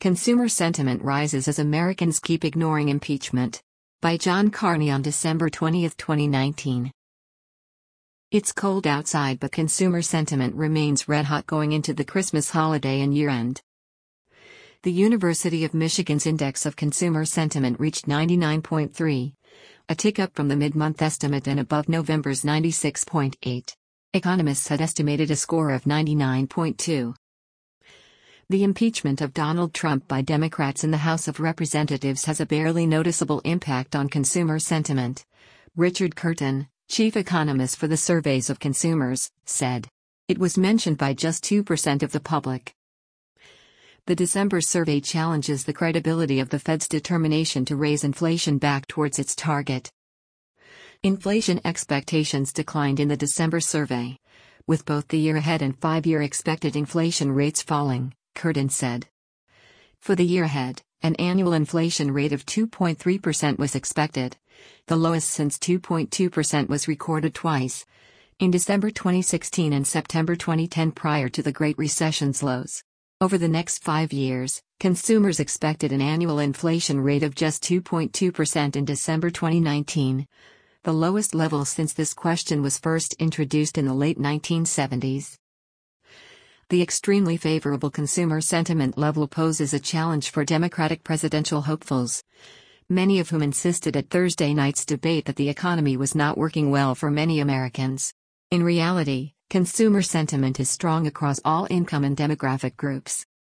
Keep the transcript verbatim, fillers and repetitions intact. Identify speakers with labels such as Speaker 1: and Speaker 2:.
Speaker 1: Consumer Sentiment Rises as Americans Keep Ignoring Impeachment. By John Carney on December twentieth, twenty nineteen. It's cold outside, but consumer sentiment remains red-hot going into the Christmas holiday and year-end. The University of Michigan's Index of Consumer Sentiment reached ninety-nine point three, a tick up from the mid-month estimate and above November's ninety-six point eight. Economists had estimated a score of ninety-nine point two. The impeachment of Donald Trump by Democrats in the House of Representatives has a barely noticeable impact on consumer sentiment. Richard Curtin, chief economist for the Surveys of Consumers, said. It was mentioned by just two percent of the public. The December survey challenges the credibility of the Fed's determination to raise inflation back towards its target. Inflation expectations declined in the December survey, with both the year ahead and five-year expected inflation rates falling, Curtin said. For the year ahead, an annual inflation rate of two point three percent was expected, the lowest since two point two percent was recorded twice, in December twenty sixteen and September twenty ten prior to the Great Recession's lows. Over the next five years, consumers expected an annual inflation rate of just two point two percent in December twenty nineteen, the lowest level since this question was first introduced in the late nineteen seventies. The extremely favorable consumer sentiment level poses a challenge for Democratic presidential hopefuls, many of whom insisted at Thursday night's debate that the economy was not working well for many Americans. In reality, consumer sentiment is strong across all income and demographic groups.